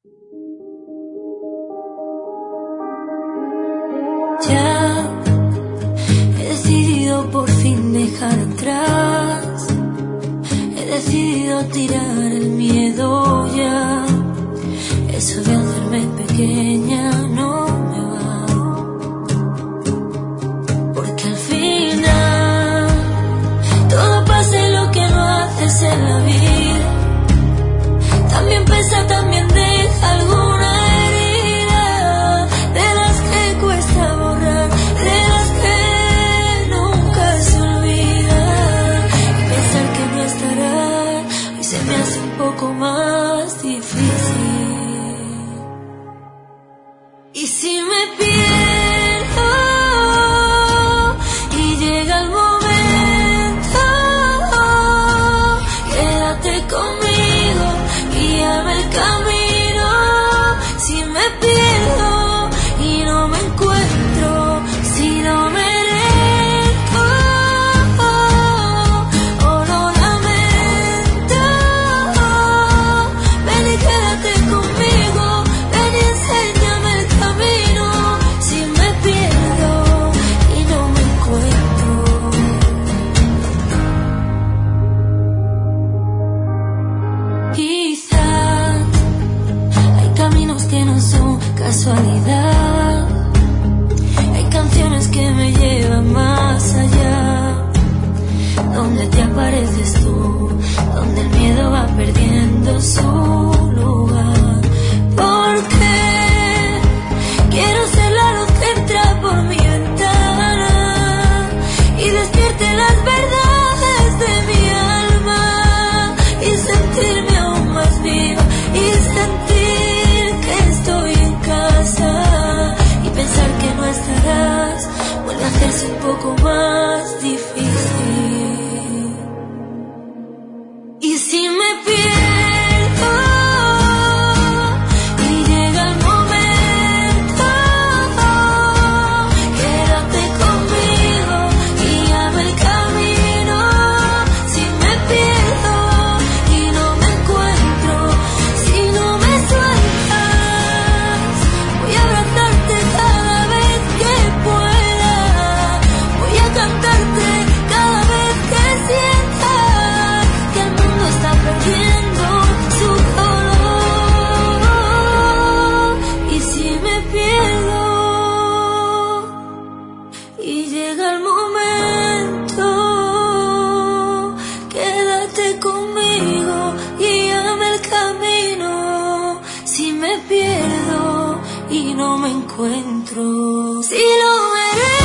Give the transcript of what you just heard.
Ya he decidido por fin dejar atrás, he decidido tirar el miedo ya. Eso de hacerme pequeña no me va, porque al final todo pasa y lo que no haces en la vida también pesa, también deja alguna herida, de las que cuesta borrar, de las que nunca se olvida. Y pensar que no estará hoy se me hace un poco más difícil. Y si me pierdo y llega el momento, quédate conmigo, guíame el camino. Si me pierdo y no me encuentro, si no merezco o lo lamento, ven y quédate conmigo, ven y enséñame el camino. Si me pierdo y no me encuentro, quizás hay caminos que no son casualidad, hay canciones que me llevan más allá, donde te apareces tú, donde el miedo va perdiendo su lugar. Porque quiero ser la luz que entra por mi ventana y despierte las verdades de mi alma, y sentirme aún más viva, y sentir que estoy en casa. Y pensar que no estarás vuelve a hacerse un poco más difícil. Y si me pierdo y llega el momento, quédate conmigo, guíame el camino. Si me pierdo y no me encuentro, si no me sueltas, voy a abrazarte cada vez que pueda, voy a cantarte cada vez que sienta que el mundo está perdiendo su color. Y si me pierdo y llega el momento, quédate conmigo, guíame el camino. Si me pierdo y no me encuentro, si lo merezco